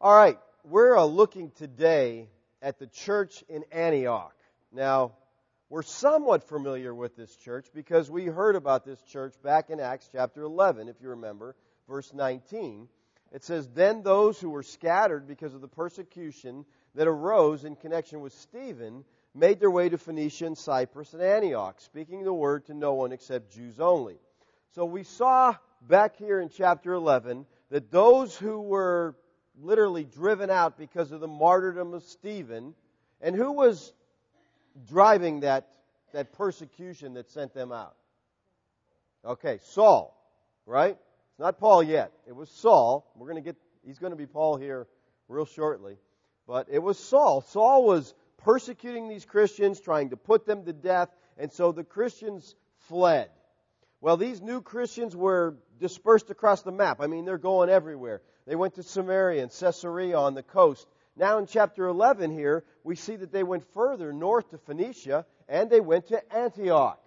All right, we're looking today at the church in Antioch. Now, we're somewhat familiar with this church because we heard about this church back in Acts chapter 11, if you remember, verse 19. It says, "Then those who were scattered because of the persecution that arose in connection with Stephen made their way to Phoenicia and Cyprus and Antioch, speaking the word to no one except Jews only." So we saw back here in chapter 11 that those who were literally driven out because of the martyrdom of Stephen, and who was driving that persecution that sent them out? Okay, Saul, right? It's not Paul yet. It was Saul. He's going to be Paul here real shortly. But it was Saul. Saul was persecuting these Christians, trying to put them to death, and so the Christians fled. Well, these new Christians were dispersed across the map. I mean, they're going everywhere. They went to Samaria and Caesarea on the coast. Now in chapter 11 here, we see that they went further north to Phoenicia, and they went to Antioch.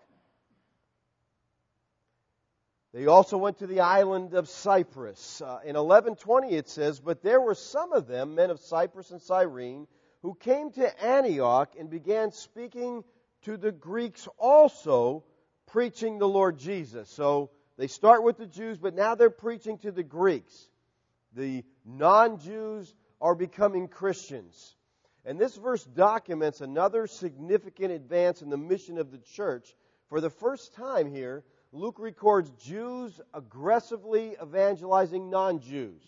They also went to the island of Cyprus. In 11:20 it says, "But there were some of them, men of Cyprus and Cyrene, who came to Antioch and began speaking to the Greeks also, preaching the Lord Jesus." So they start with the Jews, but now they're preaching to the Greeks. The non-Jews are becoming Christians. And this verse documents another significant advance in the mission of the church. For the first time here, Luke records Jews aggressively evangelizing non-Jews.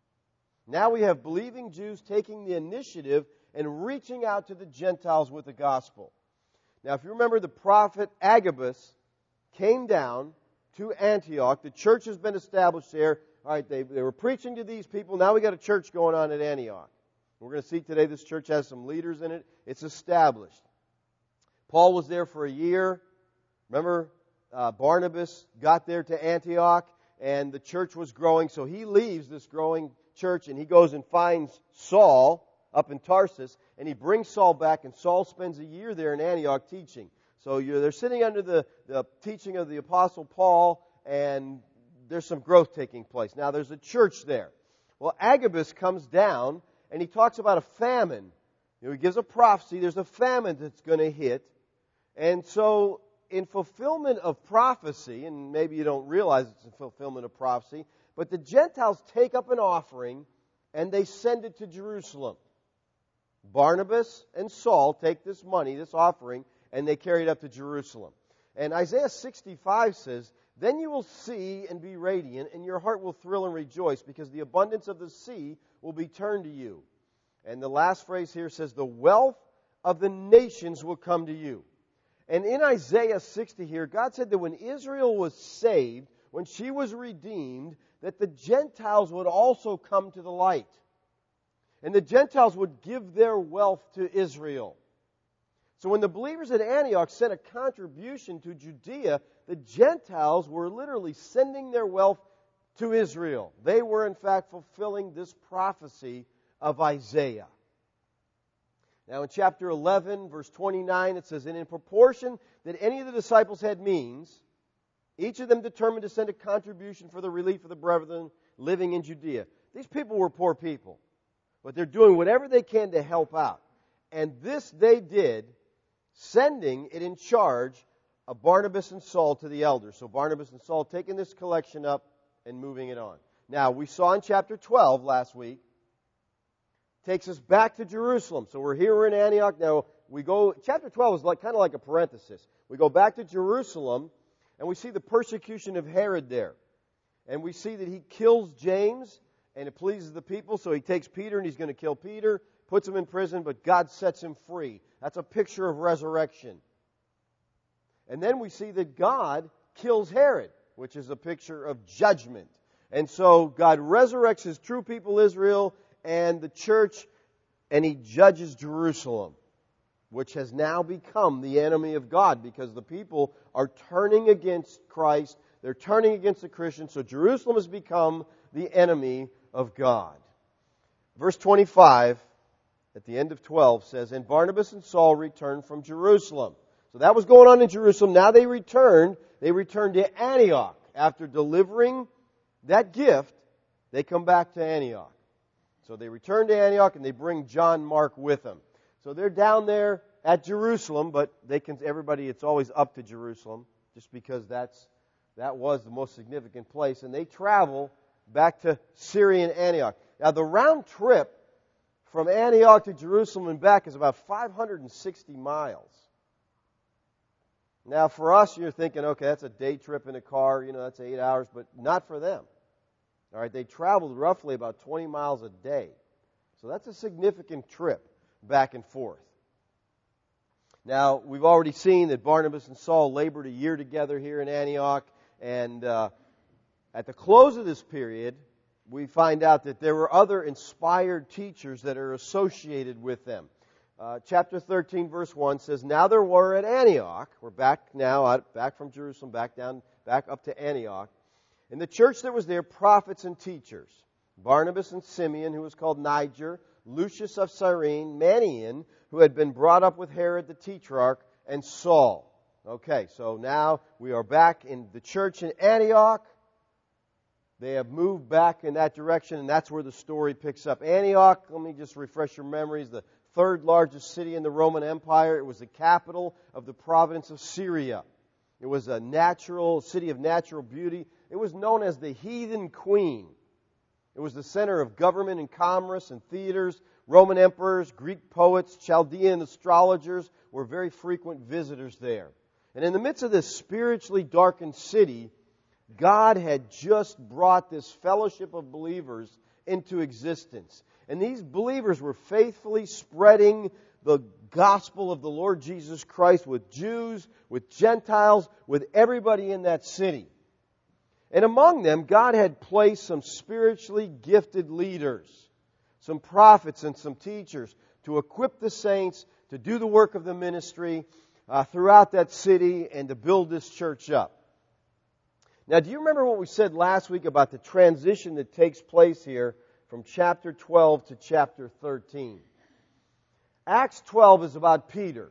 Now we have believing Jews taking the initiative and reaching out to the Gentiles with the gospel. Now, if you remember, the prophet Agabus came down to Antioch. The church has been established there. All right, they were preaching to these people. Now we got a church going on at Antioch. We're going to see today this church has some leaders in it. It's established. Paul was there for a year. Remember, Barnabas got there to Antioch, and the church was growing. So he leaves this growing church, and he goes and finds Saul up in Tarsus, and he brings Saul back, and Saul spends a year there in Antioch teaching. So they're sitting under the teaching of the Apostle Paul, and there's some growth taking place. Now, there's a church there. Well, Agabus comes down, and he talks about a famine. He gives a prophecy. There's a famine that's going to hit. And so, in fulfillment of prophecy, and maybe you don't realize it's a fulfillment of prophecy, but the Gentiles take up an offering, and they send it to Jerusalem. Barnabas and Saul take this money, this offering, and they carry it up to Jerusalem. And Isaiah 65 says, "Then you will see and be radiant, and your heart will thrill and rejoice, because the abundance of the sea will be turned to you." And the last phrase here says, "The wealth of the nations will come to you." And in Isaiah 60 here, God said that when Israel was saved, when she was redeemed, that the Gentiles would also come to the light. And the Gentiles would give their wealth to Israel. So when the believers at Antioch sent a contribution to Judea, the Gentiles were literally sending their wealth to Israel. They were, in fact, fulfilling this prophecy of Isaiah. Now, in chapter 11, verse 29, it says, "And in proportion that any of the disciples had means, each of them determined to send a contribution for the relief of the brethren living in Judea." These people were poor people, but they're doing whatever they can to help out. And this they did, sending it in charge of Barnabas and Saul to the elders. So Barnabas and Saul taking this collection up and moving it on. Now, we saw in chapter 12 last week, takes us back to Jerusalem. So we're in Antioch. Now, chapter 12 is kind of like a parenthesis. We go back to Jerusalem, and we see the persecution of Herod there. And we see that he kills James, and it pleases the people, so he takes Peter, and he's going to kill Peter, puts him in prison, but God sets him free. That's a picture of resurrection. And then we see that God kills Herod, which is a picture of judgment. And so God resurrects His true people Israel and the church, and He judges Jerusalem, which has now become the enemy of God because the people are turning against Christ. They're turning against the Christians. So Jerusalem has become the enemy of God. Verse 25 at the end of 12 says, "And Barnabas and Saul returned from Jerusalem." So that was going on in Jerusalem. Now they returned to Antioch. After delivering that gift, they come back to Antioch. So they return to Antioch and they bring John Mark with them. So they're down there at Jerusalem, but it's always up to Jerusalem, just because that was the most significant place. And they travel back to Syrian Antioch. Now the round trip from Antioch to Jerusalem and back is about 560 miles. Now for us, you're thinking, okay, that's a day trip in a car, that's 8 hours, but not for them. All right, they traveled roughly about 20 miles a day. So that's a significant trip back and forth. Now, we've already seen that Barnabas and Saul labored a year together here in Antioch, and at the close of this period, we find out that there were other inspired teachers that are associated with them. Chapter 13, verse 1 says, "Now there were at Antioch," we're back from Jerusalem, back up to Antioch, "in the church that was there, prophets and teachers, Barnabas and Simeon, who was called Niger, Lucius of Cyrene, Manaen, who had been brought up with Herod the Tetrarch, and Saul." Okay, so now we are back in the church in Antioch. They have moved back in that direction, and that's where the story picks up. Antioch, let me just refresh your memories, the third largest city in the Roman Empire. It was the capital of the province of Syria. It was a city of natural beauty. It was known as the heathen queen. It was the center of government and commerce and theaters. Roman emperors, Greek poets, Chaldean astrologers were very frequent visitors there. And in the midst of this spiritually darkened city, God had just brought this fellowship of believers into existence. And these believers were faithfully spreading the gospel of the Lord Jesus Christ with Jews, with Gentiles, with everybody in that city. And among them, God had placed some spiritually gifted leaders, some prophets and some teachers, to equip the saints to do the work of the ministry throughout that city and to build this church up. Now, do you remember what we said last week about the transition that takes place here from chapter 12 to chapter 13? Acts 12 is about Peter.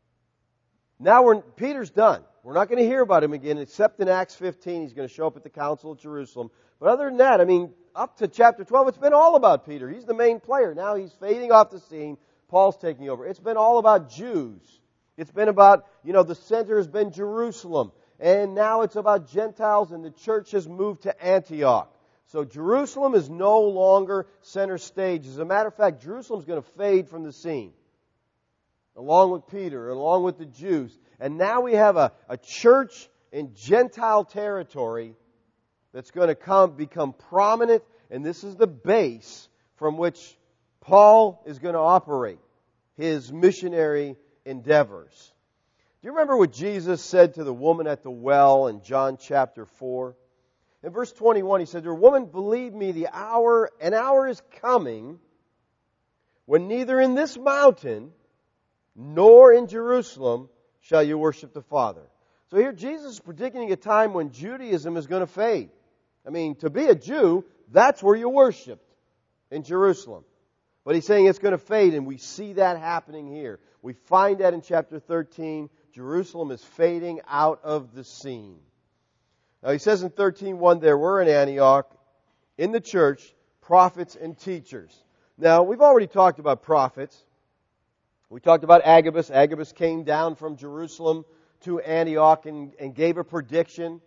Now Peter's done. We're not going to hear about him again, except in Acts 15. He's going to show up at the Council of Jerusalem. But other than that, up to chapter 12, it's been all about Peter. He's the main player. Now he's fading off the scene. Paul's taking over. It's been all about Jews. It's been about, the center has been Jerusalem. And now it's about Gentiles, and the church has moved to Antioch. So Jerusalem is no longer center stage. As a matter of fact, Jerusalem's going to fade from the scene, along with Peter, along with the Jews. And now we have a church in Gentile territory that's going to become prominent, and this is the base from which Paul is going to operate his missionary endeavors. Do you remember what Jesus said to the woman at the well in John chapter 4? In verse 21, He said to her, "Woman, believe me, an hour is coming when neither in this mountain nor in Jerusalem shall you worship the Father." So here Jesus is predicting a time when Judaism is going to fade. To be a Jew, that's where you worshiped, in Jerusalem. But He's saying it's going to fade, and we see that happening here. We find that in chapter 13. Jerusalem is fading out of the scene. Now He says in 13:1, there were in Antioch, in the church, prophets and teachers. Now, we've already talked about prophets. We talked about Agabus. Agabus came down from Jerusalem to Antioch and gave a prediction.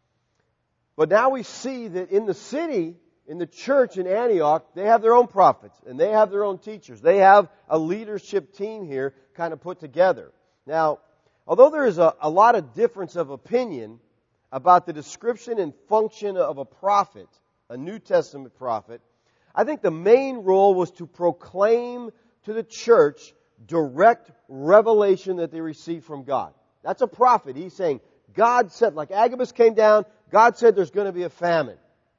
But now we see that in the city, in the church in Antioch, they have their own prophets and they have their own teachers. They have a leadership team here kind of put together. Now, although there is a lot of difference of opinion about the description and function of a prophet, a New Testament prophet, I think the main role was to proclaim to the church direct revelation that they received from God. That's a prophet. He's saying, God said, like Agabus came down, God said there's going to be a famine.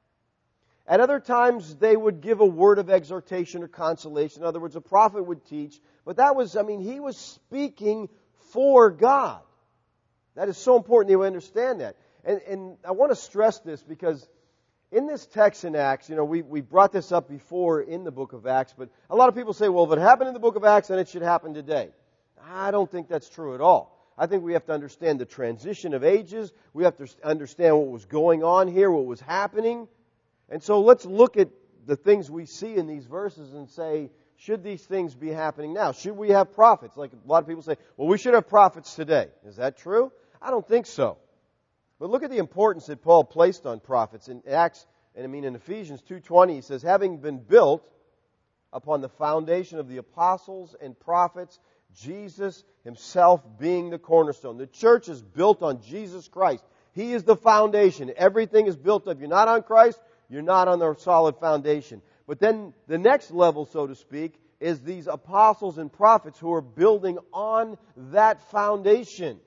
At other times, they would give a word of exhortation or consolation. In other words, a prophet would teach. But that was, he was speaking for God. That is so important that we understand that. And I want to stress this because in this text in Acts, we brought this up before in the book of Acts, but a lot of people say, well, if it happened in the book of Acts, then it should happen today. I don't think that's true at all. I think we have to understand the transition of ages. We have to understand what was going on here, what was happening. And so let's look at the things we see in these verses and say, should these things be happening now? Should we have prophets? Like a lot of people say, well, we should have prophets today. Is that true? I don't think so. But look at the importance that Paul placed on prophets. In in Ephesians 2:20, he says, having been built upon the foundation of the apostles and prophets, Jesus himself being the cornerstone. The church is built on Jesus Christ. He is the foundation. Everything is built up. You're not on Christ, you're not on the solid foundation. But then the next level, so to speak, is these apostles and prophets who are building on that foundation.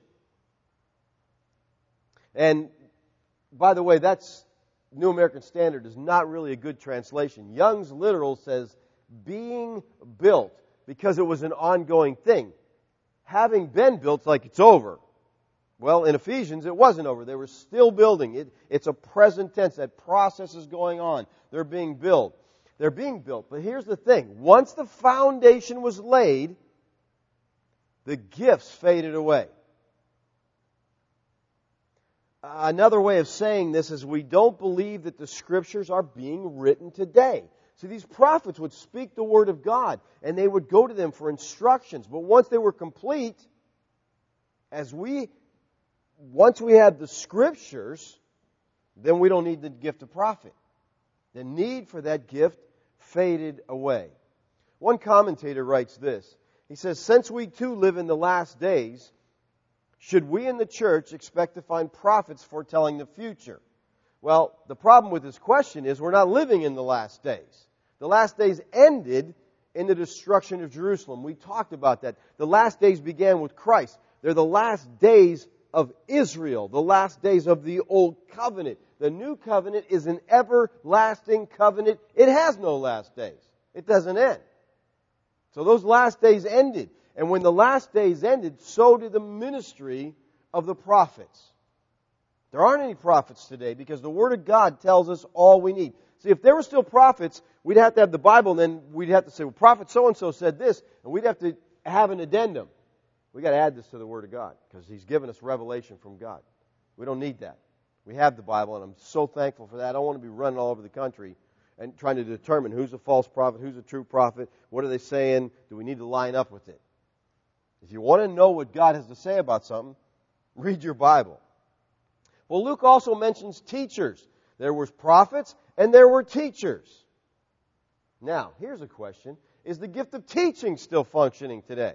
And by the way, that's New American Standard is not really a good translation. Young's literal says, being built, because it was an ongoing thing. Having been built, it's like it's over. Well, in Ephesians, it wasn't over. They were still building. It's a present tense. That process is going on. They're being built. They're being built. But here's the thing. Once the foundation was laid, the gifts faded away. Another way of saying this is we don't believe that the Scriptures are being written today. See, these prophets would speak the Word of God, and they would go to them for instructions. But once they were complete, once we had the Scriptures, then we don't need the gift of prophet. The need for that gift faded away. One commentator writes this. He says, since we too live in the last days, should we in the church expect to find prophets foretelling the future? Well, the problem with this question is we're not living in the last days. The last days ended in the destruction of Jerusalem. We talked about that. The last days began with Christ. They're the last days of Israel, the last days of the Old Covenant. The New Covenant is an everlasting covenant. It has no last days. It doesn't end. So those last days ended. And when the last days ended, so did the ministry of the prophets. There aren't any prophets today because the Word of God tells us all we need. See, if there were still prophets, we'd have to have the Bible, and then we'd have to say, well, prophet so-and-so said this, and we'd have to have an addendum. We've got to add this to the Word of God because He's given us revelation from God. We don't need that. We have the Bible, and I'm so thankful for that. I don't want to be running all over the country and trying to determine who's a false prophet, who's a true prophet, what are they saying, do we need to line up with it? If you want to know what God has to say about something, read your Bible. Well, Luke also mentions teachers. There were prophets and there were teachers. Now, here's a question. Is the gift of teaching still functioning today?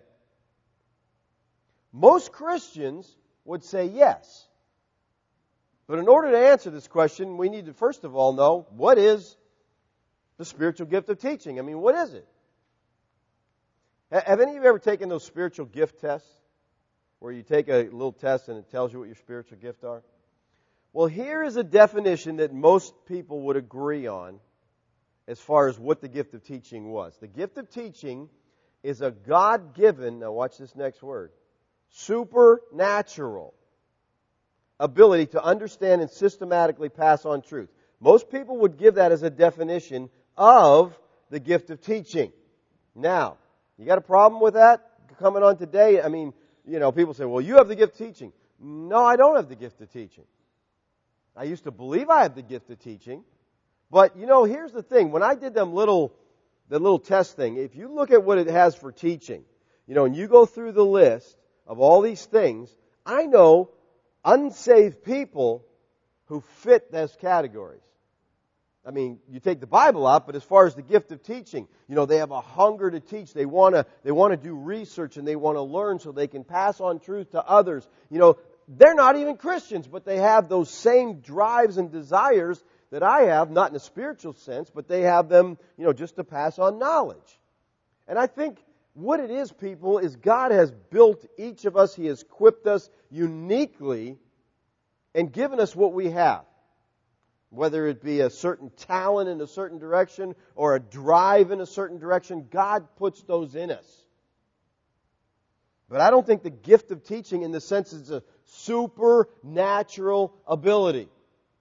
Most Christians would say yes. But in order to answer this question, we need to first of all know, what is the spiritual gift of teaching? I mean, what is it? Have any of you ever taken those spiritual gift tests where you take a little test and it tells you what your spiritual gifts are? Well, here is a definition that most people would agree on as far as what the gift of teaching was. The gift of teaching is a God-given, now watch this next word, supernatural ability to understand and systematically pass on truth. Most people would give that as a definition of the gift of teaching. Now, you got a problem with that coming on today? I mean, people say, well, you have the gift of teaching. No, I don't have the gift of teaching. I used to believe I had the gift of teaching. But, here's the thing. When I did the little test thing, if you look at what it has for teaching, and you go through the list of all these things, I know unsaved people who fit those categories. I mean, you take the Bible out, but as far as the gift of teaching, they have a hunger to teach. They want to do research and they want to learn so they can pass on truth to others. They're not even Christians, but they have those same drives and desires that I have, not in a spiritual sense, but they have them, just to pass on knowledge. And I think what it is, people, is God has built each of us. He has equipped us uniquely and given us what we have. Whether it be a certain talent in a certain direction or a drive in a certain direction, God puts those in us. But I don't think the gift of teaching in the sense is a supernatural ability.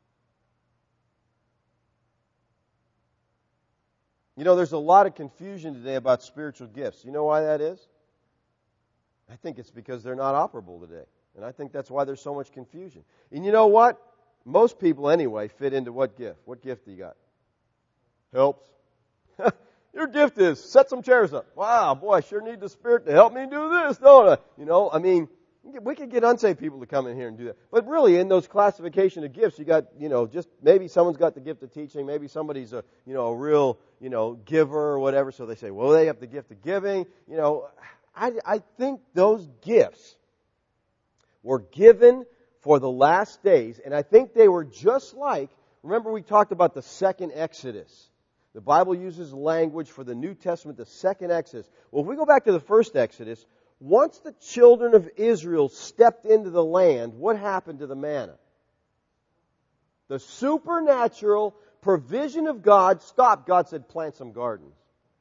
There's a lot of confusion today about spiritual gifts. You know why that is? I think it's because they're not operable today. And I think that's why there's so much confusion. And you know what? Most people, anyway, fit into what gift? What gift do you got? Helps. Your gift is set some chairs up. Wow, boy, I sure need the Spirit to help me do this, don't I? You know, I mean, we could get unsaved people to come in here and do that. But really, in those classification of gifts, you got, just maybe someone's got the gift of teaching. Maybe somebody's a real, giver or whatever. So they say, well, they have the gift of giving. I think those gifts were given for the last days. And I think they were just like, remember we talked about the second Exodus. The Bible uses language for the New Testament, the second Exodus. Well, if we go back to the first Exodus, once the children of Israel stepped into the land, what happened to the manna? The supernatural provision of God stopped. God said, plant some gardens.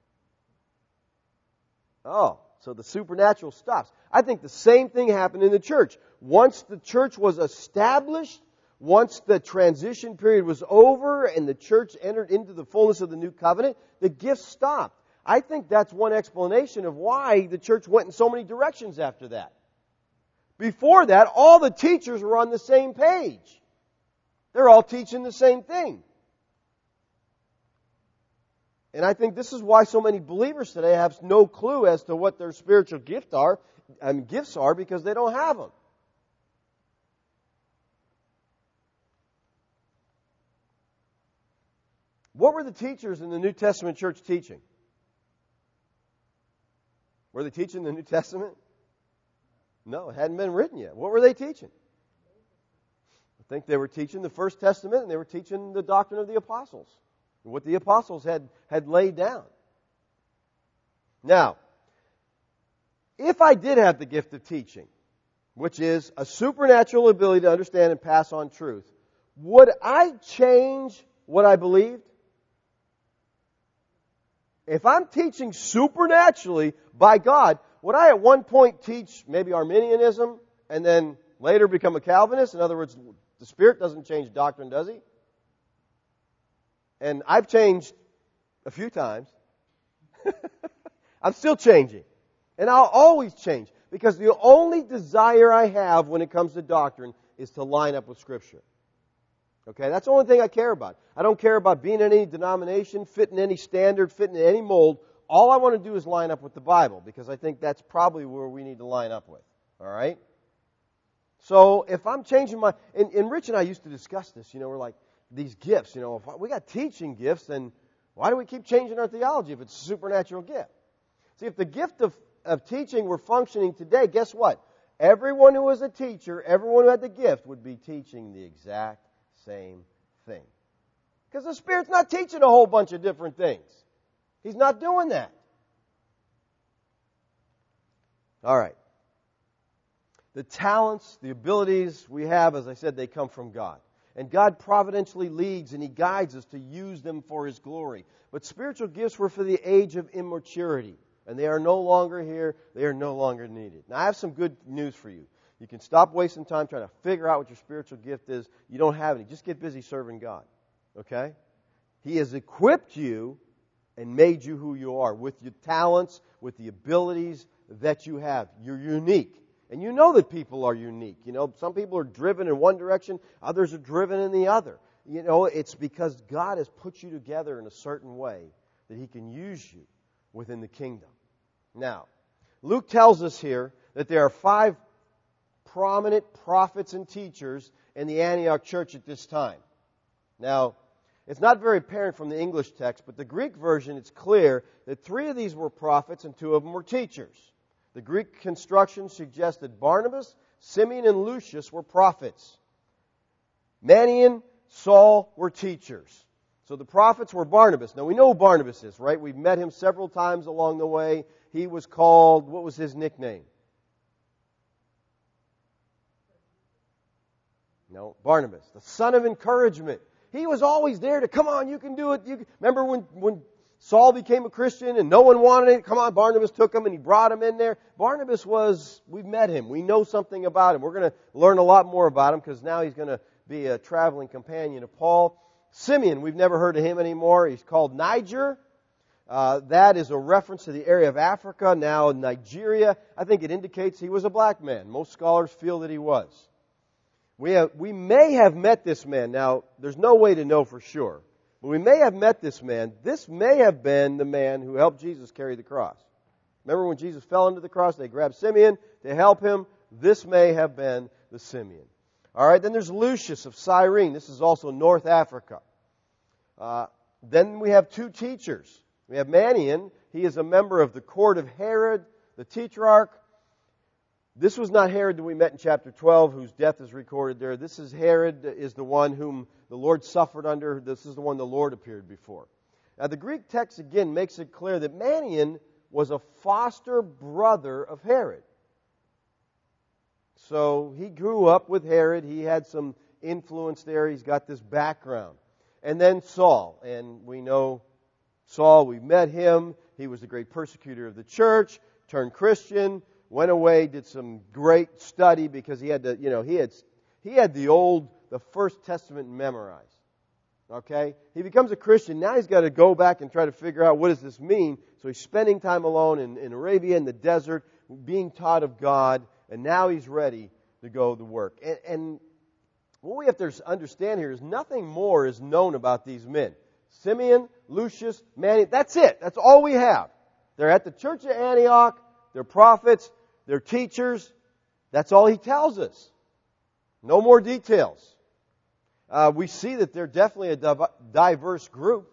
Oh, so the supernatural stops. I think the same thing happened in the church. Once the church was established, once the transition period was over and the church entered into the fullness of the new covenant, the gifts stopped. I think that's one explanation of why the church went in so many directions after that. Before that, all the teachers were on the same page. They're all teaching the same thing. And I think this is why so many believers today have no clue as to what their spiritual gifts are, because they don't have them. What were the teachers in the New Testament church teaching? Were they teaching the New Testament? No, it hadn't been written yet. What were they teaching? I think they were teaching the First Testament, and they were teaching the doctrine of the apostles, what the apostles had laid down. Now, if I did have the gift of teaching, which is a supernatural ability to understand and pass on truth, would I change what I believed? If I'm teaching supernaturally by God, would I at one point teach maybe Arminianism and then later become a Calvinist? In other words, the Spirit doesn't change doctrine, does He? And I've changed a few times. I'm still changing. And I'll always change. Because the only desire I have when it comes to doctrine is to line up with Scripture. Okay, that's the only thing I care about. I don't care about being in any denomination, fitting any standard, fitting in any mold. All I want to do is line up with the Bible, because I think that's probably where we need to line up with. All right? So if I'm changing my... And Rich and I used to discuss this. We're like, these gifts. If we got teaching gifts, then why do we keep changing our theology if it's a supernatural gift? See, if the gift of teaching were functioning today, guess what? Everyone who was a teacher, everyone who had the gift would be teaching the exact same thing. Because the Spirit's not teaching a whole bunch of different things. He's not doing that. All right. The talents, the abilities we have, as I said, they come from God. And God providentially leads and He guides us to use them for His glory. But spiritual gifts were for the age of immaturity. And they are no longer here. They are no longer needed. Now, I have some good news for you. You can stop wasting time trying to figure out what your spiritual gift is. You don't have any. Just get busy serving God. Okay? He has equipped you and made you who you are with your talents, with the abilities that you have. You're unique. And you know that people are unique. Some people are driven in one direction, others are driven in the other. It's because God has put you together in a certain way that He can use you within the kingdom. Now, Luke tells us here that there are 5 prominent prophets and teachers in the Antioch church at this time. Now, it's not very apparent from the English text, but the Greek version, it's clear that 3 of these were prophets and 2 of them were teachers. The Greek construction suggests that Barnabas, Simeon, and Lucius were prophets. Manaen, Saul were teachers. So the prophets were Barnabas. Now we know who Barnabas is, right? We've met him several times along the way. He was called, what was his nickname? No, Barnabas, the son of encouragement. He was always there to, come on, you can do it. Remember when Saul became a Christian and no one wanted it? Come on, Barnabas took him and he brought him in there. Barnabas we've met him. We know something about him. We're going to learn a lot more about him because now he's going to be a traveling companion of Paul. Simeon, we've never heard of him anymore. He's called Niger. That is a reference to the area of Africa, now Nigeria. I think it indicates he was a black man. Most scholars feel that he was. We may have met this man. Now, there's no way to know for sure. But we may have met this man. This may have been the man who helped Jesus carry the cross. Remember when Jesus fell under the cross, they grabbed Simeon to help him. This may have been the Simeon. All right, then there's Lucius of Cyrene. This is also North Africa. Then we have two teachers. We have Manaen. He is a member of the court of Herod, the tetrarch. This was not Herod that we met in chapter 12, whose death is recorded there. This is Herod, is the one whom the Lord suffered under. This is the one the Lord appeared before. Now, the Greek text again makes it clear that Manaen was a foster brother of Herod. So he grew up with Herod. He had some influence there. He's got this background. And then Saul. And we know Saul, we met him. He was the great persecutor of the church, turned Christian, went away, did some great study because he had to, he had the First Testament memorized. Okay? He becomes a Christian. Now he's got to go back and try to figure out what does this mean. So he's spending time alone in Arabia, in the desert, being taught of God, and now he's ready to go to work. And what we have to understand here is nothing more is known about these men. Simeon, Lucius, Manaen, that's it. That's all we have. They're at the church of Antioch. They're prophets. They're teachers. That's all he tells us. No more details. We see that they're definitely a diverse group.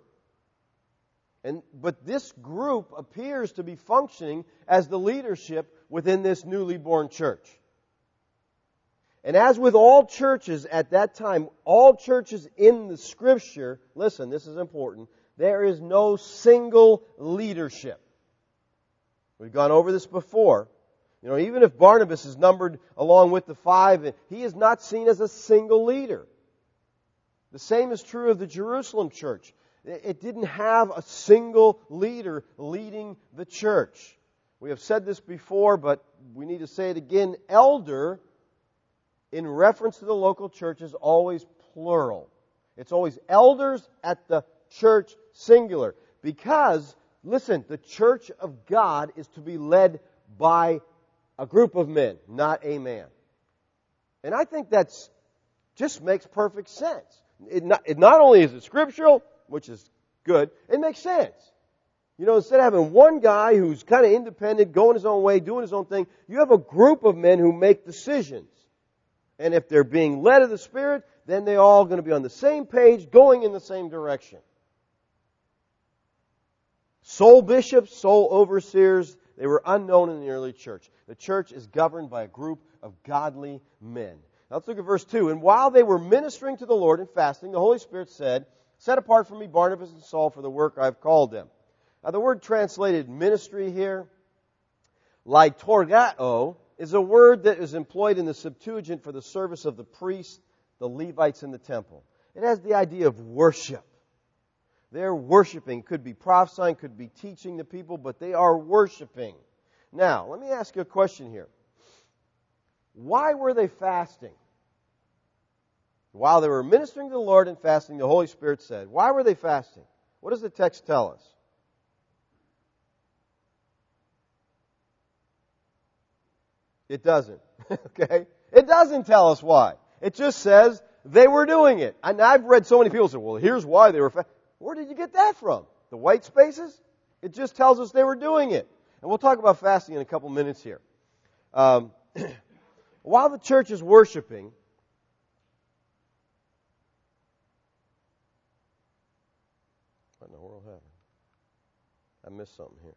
But this group appears to be functioning as the leadership within this newly born church. And as with all churches at that time, all churches in the Scripture, listen, this is important, there is no single leadership. We've gone over this before. Even if Barnabas is numbered along with the five, he is not seen as a single leader. The same is true of the Jerusalem church. It didn't have a single leader leading the church. We have said this before, but we need to say it again. Elder, in reference to the local church, is always plural. It's always elders at the church singular. Because, listen, the church of God is to be led by a group of men, not a man. And I think that's just makes perfect sense. It not only is it scriptural, which is good, it makes sense. Instead of having one guy who's kind of independent, going his own way, doing his own thing, you have a group of men who make decisions. And if they're being led of the Spirit, then they're all going to be on the same page, going in the same direction. Sole bishops, sole overseers, they were unknown in the early church. The church is governed by a group of godly men. Now let's look at verse 2. And while they were ministering to the Lord and fasting, the Holy Spirit said, "Set apart for me Barnabas and Saul for the work I have called them." Now the word translated ministry here, liturgao, is a word that is employed in the Septuagint for the service of the priests, the Levites in the temple. It has the idea of worship. They're worshiping. Could be prophesying, could be teaching the people, but they are worshiping. Now, let me ask you a question here. Why were they fasting? While they were ministering to the Lord and fasting, the Holy Spirit said, why were they fasting? What does the text tell us? It doesn't. Okay? It doesn't tell us why. It just says they were doing it. And I've read so many people say, well, here's why they were fasting. Where did you get that from? The white spaces? It just tells us they were doing it. And we'll talk about fasting in a couple minutes here. While the church is worshiping, what in the world happened? I missed something here.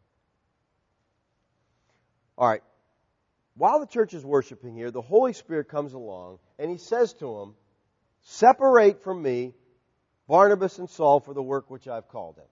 All right. While the church is worshiping here, the Holy Spirit comes along and He says to them, "Separate from me Barnabas and Saul for the work which I've called them."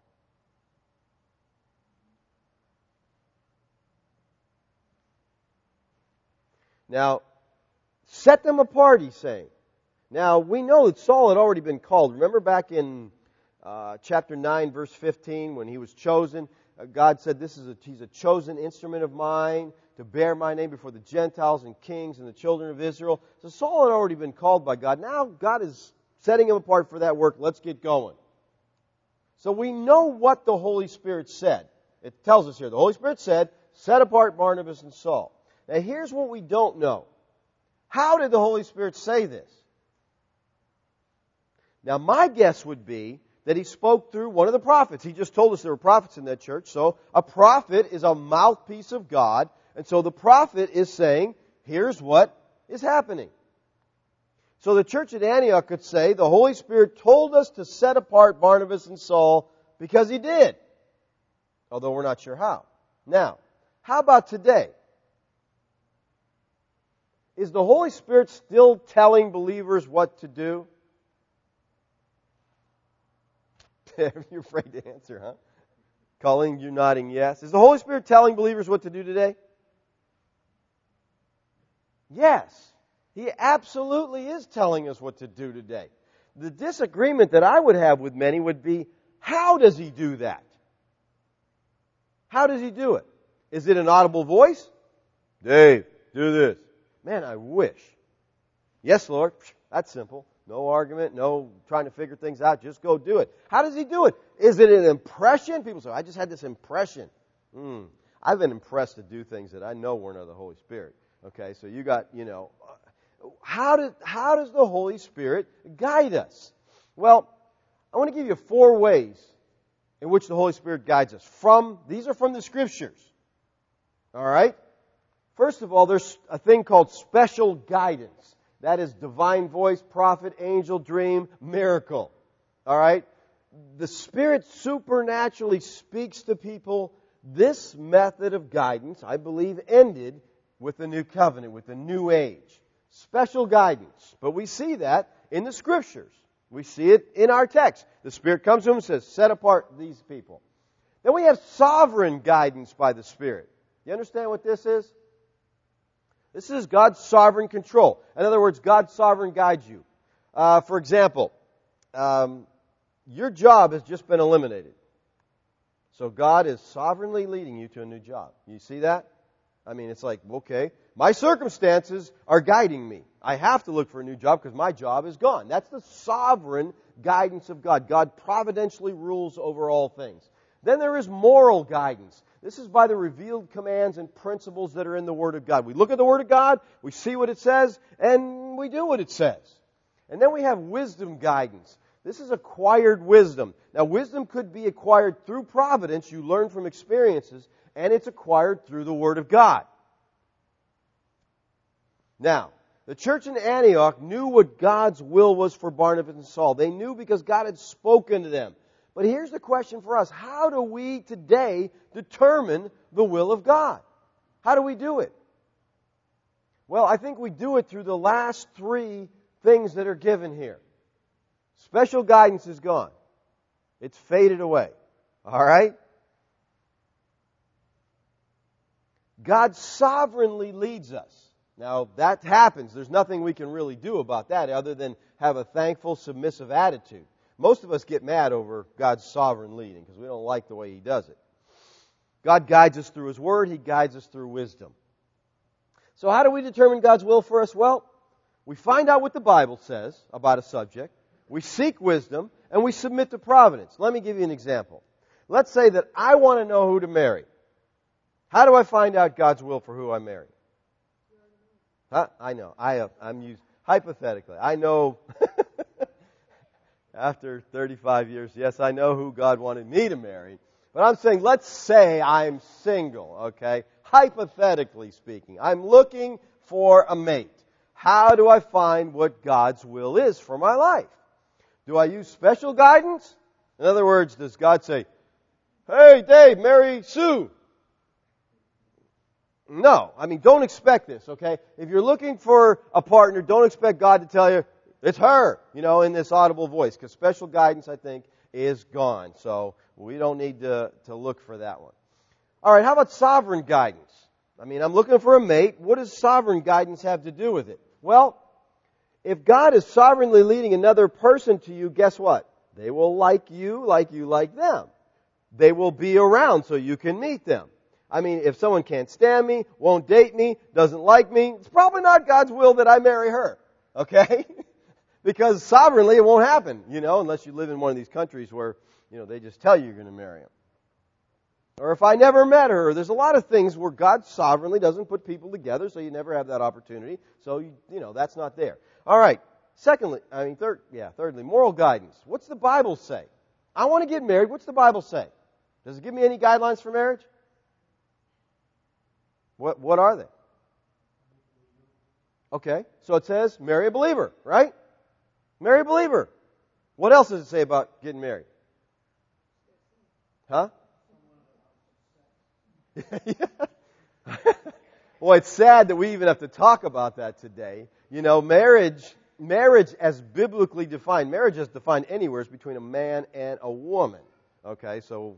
Now, set them apart, He's saying. Now, we know that Saul had already been called. Remember back in chapter 9, verse 15, when he was chosen, God said, He's a chosen instrument of mine to bear my name before the Gentiles and kings and the children of Israel. So Saul had already been called by God. Now God is setting him apart for that work. Let's get going. So we know what the Holy Spirit said. It tells us here, the Holy Spirit said, "Set apart Barnabas and Saul." Now here's what we don't know. How did the Holy Spirit say this? Now my guess would be that he spoke through one of the prophets. He just told us there were prophets in that church. So a prophet is a mouthpiece of God. And so the prophet is saying, here's what is happening. So the church at Antioch could say, the Holy Spirit told us to set apart Barnabas and Saul because he did. Although we're not sure how. Now, how about today? Is the Holy Spirit still telling believers what to do? You're afraid to answer, huh? Colleen, you're nodding yes. Is the Holy Spirit telling believers what to do today? Yes. He absolutely is telling us what to do today. The disagreement that I would have with many would be, how does He do that? How does He do it? Is it an audible voice? Dave, do this. Man, I wish. Yes, Lord. That's simple. No argument, no trying to figure things out. Just go do it. How does He do it? Is it an impression? People say, I just had this impression. I've been impressed to do things that I know weren't of the Holy Spirit. Okay, so you got, how does the Holy Spirit guide us? Well, I want to give you 4 ways in which the Holy Spirit guides us. These are from the Scriptures. All right? First of all, there's a thing called special guidance. That is divine voice, prophet, angel, dream, miracle. All right? The Spirit supernaturally speaks to people. This method of guidance, I believe, ended with the new covenant, with the new age. Special guidance. But we see that in the Scriptures. We see it in our text. The Spirit comes to them and says, set apart these people. Then we have sovereign guidance by the Spirit. You understand what this is? This is God's sovereign control. In other words, God's sovereign guides you. For example, your job has just been eliminated. So God is sovereignly leading you to a new job. You see that? I mean, it's like, okay, my circumstances are guiding me. I have to look for a new job because my job is gone. That's the sovereign guidance of God. God providentially rules over all things. Then there is moral guidance. This is by the revealed commands and principles that are in the Word of God. We look at the Word of God, we see what it says, and we do what it says. And then we have wisdom guidance. This is acquired wisdom. Now, wisdom could be acquired through providence. You learn from experiences, and it's acquired through the Word of God. Now, the church in Antioch knew what God's will was for Barnabas and Saul. They knew because God had spoken to them. But here's the question for us. How do we today determine the will of God? How do we do it? Well, I think we do it through the last 3 things that are given here. Special guidance is gone. It's faded away. All right? God sovereignly leads us. Now, that happens. There's nothing we can really do about that other than have a thankful, submissive attitude. Most of us get mad over God's sovereign leading because we don't like the way He does it. God guides us through His Word. He guides us through wisdom. So how do we determine God's will for us? Well, we find out what the Bible says about a subject. We seek wisdom, and we submit to providence. Let me give you an example. Let's say that I want to know who to marry. How do I find out God's will for who I marry? Huh? I know. I'm used hypothetically. I know after 35 years, yes, I know who God wanted me to marry. But I'm saying, let's say I'm single, okay? Hypothetically speaking, I'm looking for a mate. How do I find what God's will is for my life? Do I use special guidance? In other words, does God say, hey, Dave, marry Sue? No. I mean, don't expect this, okay? If you're looking for a partner, don't expect God to tell you, it's her, in this audible voice. Because special guidance, I think, is gone. So we don't need to look for that one. All right, how about sovereign guidance? I mean, I'm looking for a mate. What does sovereign guidance have to do with it? Well, if God is sovereignly leading another person to you, guess what? They will like you like them. They will be around so you can meet them. I mean, if someone can't stand me, won't date me, doesn't like me, it's probably not God's will that I marry her. Okay? Because sovereignly it won't happen, unless you live in one of these countries where, they just tell you you're going to marry them. Or if I never met her, there's a lot of things where God sovereignly doesn't put people together, so you never have that opportunity. So, that's not there. All right. Thirdly, moral guidance. What's the Bible say? I want to get married. What's the Bible say? Does it give me any guidelines for marriage? What are they? Okay, so it says marry a believer, right? Marry a believer. What else does it say about getting married? Huh? Well, it's sad that we even have to talk about that today. You know, marriage as biblically defined, marriage is defined anywhere between a man and a woman. Okay, so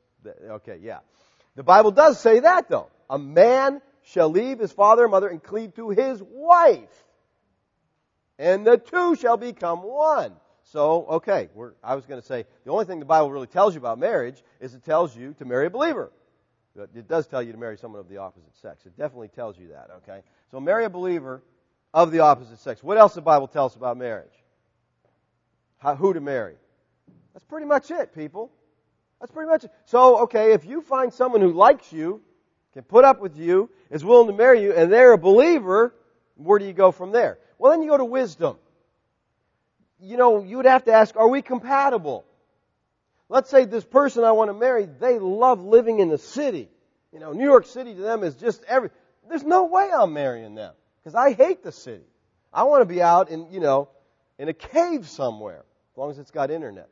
The Bible does say that, though. A man shall leave his father and mother and cleave to his wife, and the two shall become one. So, okay, I was going to say, the only thing the Bible really tells you about marriage is it tells you to marry a believer. It does tell you to marry someone of the opposite sex. It definitely tells you that, okay? So marry a believer of the opposite sex. What else does the Bible tell us about marriage? Who to marry. That's pretty much it, people. That's pretty much it. So, okay, if you find someone who likes you, can put up with you, is willing to marry you, and they're a believer, where do you go from there? Well, then you go to wisdom. You know, you would have to ask, are we compatible? Let's say this person I want to marry, they love living in the city. You know, New York City to them is just there's no way I'm marrying them, because I hate the city. I want to be out in a cave somewhere, as long as it's got internet.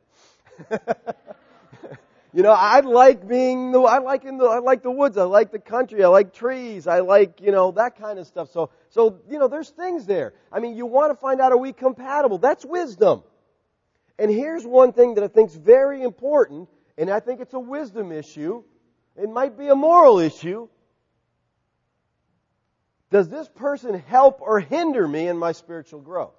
You know, I like the woods. I like the country. I like trees. I like, that kind of stuff. So, there's things there. I mean, you want to find out, are we compatible? That's wisdom. And here's one thing that I think is very important, and I think it's a wisdom issue. It might be a moral issue. Does this person help or hinder me in my spiritual growth?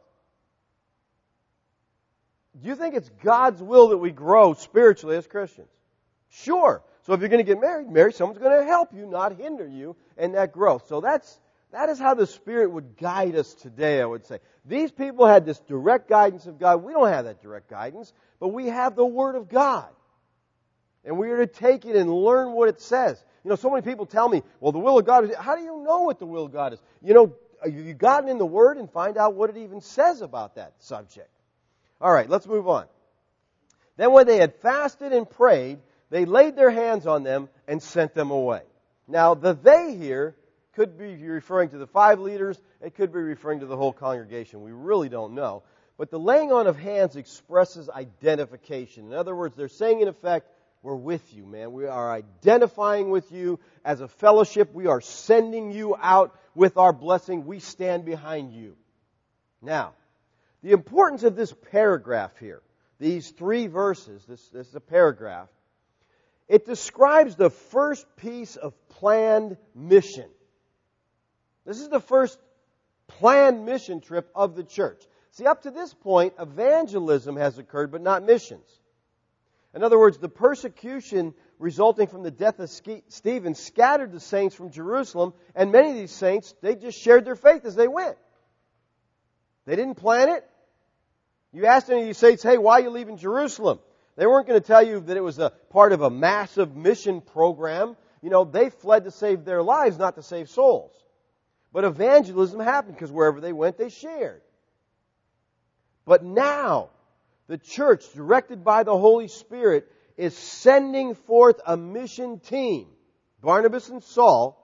Do you think it's God's will that we grow spiritually as Christians? Sure. So if you're going to get marry someone's going to help you, not hinder you in that growth. So that is how the Spirit would guide us today, I would say. These people had this direct guidance of God. We don't have that direct guidance, but we have the Word of God. And we are to take it and learn what it says. You know, so many people tell me, well, the will of God is... How do you know what the will of God is? You know, have you gotten in the Word and find out what it even says about that subject? All right, let's move on. Then when they had fasted and prayed, they laid their hands on them and sent them away. Now, the they here could be referring to the 5 leaders. It could be referring to the whole congregation. We really don't know. But the laying on of hands expresses identification. In other words, they're saying, in effect, we're with you, man. We are identifying with you as a fellowship. We are sending you out with our blessing. We stand behind you. Now, the importance of this paragraph here, these 3 verses, this is a paragraph, it describes the first piece of planned mission. This is the first planned mission trip of the church. See, up to this point, evangelism has occurred, but not missions. In other words, the persecution resulting from the death of Stephen scattered the saints from Jerusalem, and many of these saints, they just shared their faith as they went. They didn't plan it. You asked any of these saints, hey, why are you leaving Jerusalem? They weren't going to tell you that it was a part of a massive mission program. You know, they fled to save their lives, not to save souls. But evangelism happened because wherever they went, they shared. But now, the church, directed by the Holy Spirit, is sending forth a mission team, Barnabas and Saul,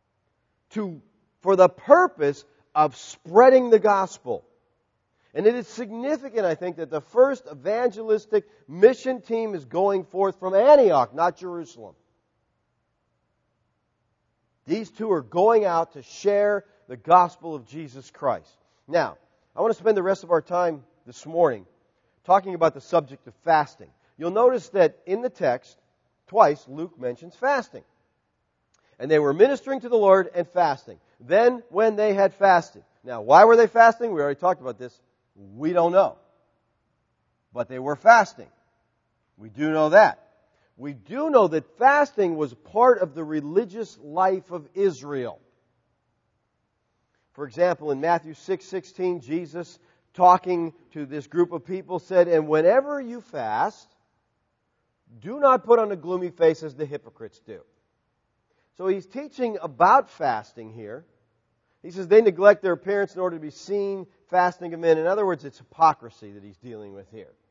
for the purpose of spreading the gospel. And it is significant, I think, that the first evangelistic mission team is going forth from Antioch, not Jerusalem. These 2 are going out to share the gospel of Jesus Christ. Now, I want to spend the rest of our time this morning talking about the subject of fasting. You'll notice that in the text, twice Luke mentions fasting. And they were ministering to the Lord and fasting. Then, when they had fasted. Now, why were they fasting? We already talked about this. We don't know. But they were fasting. We do know that. We do know that fasting was part of the religious life of Israel. For example, in Matthew 6:16, Jesus, talking to this group of people, said, and whenever you fast, do not put on a gloomy face as the hypocrites do. So he's teaching about fasting here. He says they neglect their appearance in order to be seen fasting of men. In other words, it's hypocrisy that he's dealing with here.